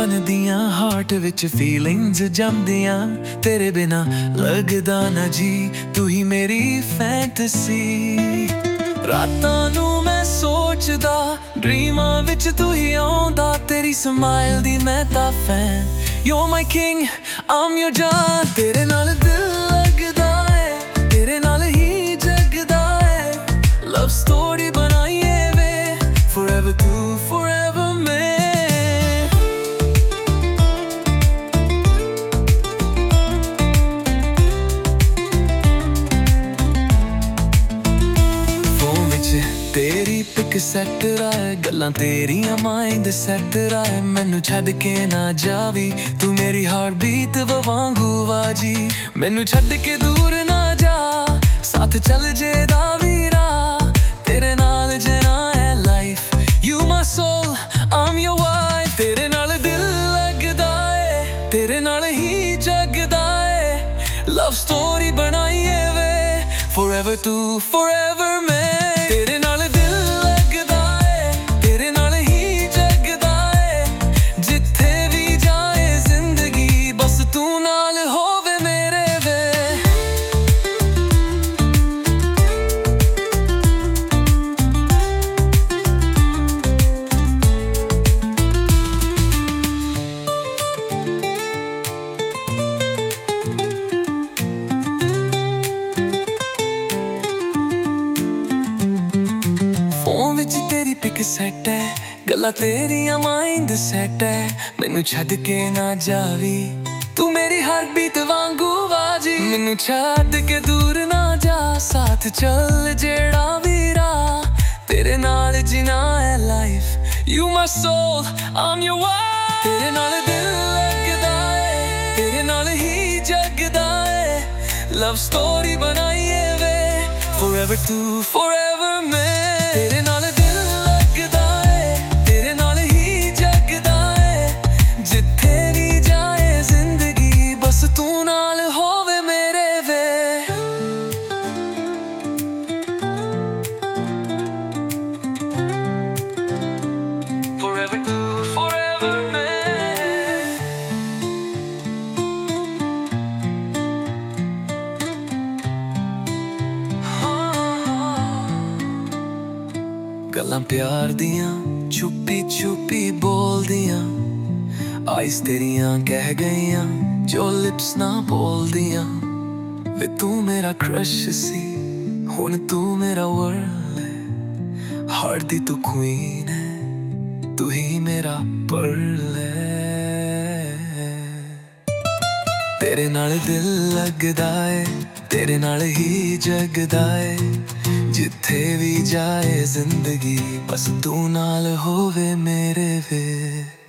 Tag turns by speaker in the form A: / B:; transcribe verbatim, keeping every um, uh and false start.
A: बनदियां हार्ट विच फीलिंग्स जमदियां तेरे बिना लगदा ना जी तू ही मेरी फैंटसी। रातां नू मैं सोचदा ड्रीमां विच तू ही आउंदा तेरी स्माइल दी मैं तां fan. You're my king, I'm your जान। तेरे नाल दिल लगदा है तेरे नाल ही जगदा है लव स्टोरी बनाइए वे forever तू forever मैं। तेरी पिक सैट राए गल्लां तेरियां माइंड सैट राए मैनू छड्ड के ना जावी तू मेरी हार्ट बीट वांगू वाजी। मैनू छड्ड के दूर ना जा साथ चल जे दा वीरा तेरे नाल जना है life you my soul I am your wife. तेरे नाल दिल लगदा है तेरे नाल ही जगदा है लव स्टोरी बनाइए वे forever तू forever मैं। तेरे नाल दिल लगदा है तेरे नाल ही जगदा है जिथे भी जाए जिंदगी बस तू नाल होवे मेरे वे। तेरी पिक सैट है गल्लां तेरियां माइंड सैट है मैनू छड्ड के ना जावी तू मेरी हार्ट बीट वांगू वाजी। मैनू छड्ड के दूर ना जा साथ चल जेड़ा वीरा तेरे नाल जीना है life you my soul I am your wife. तेरे नाल दिल लगदा है तेरे नाल ही जगदा है लव स्टोरी बनाइए वे forever तू forever मैं। तेरे नाल तू नाल होवे मेरे वे। Forever तू forever मैं। गल्लां प्यार दियां छुपी छुपी बोल दियां आइस तेरियां कह गईयां जो लिप्स ना बोल दियां वे तू मेरा क्रश सी हुण तू मेरा वर्ल्ड है हार्ट दी तू क्वीन है तू ही मेरा पर्ल है। तेरे नाल दिल लगदा है तेरे नाल ही जगदा है जिथे भी जाए जिंदगी बस तू नाल होवे मेरे वे।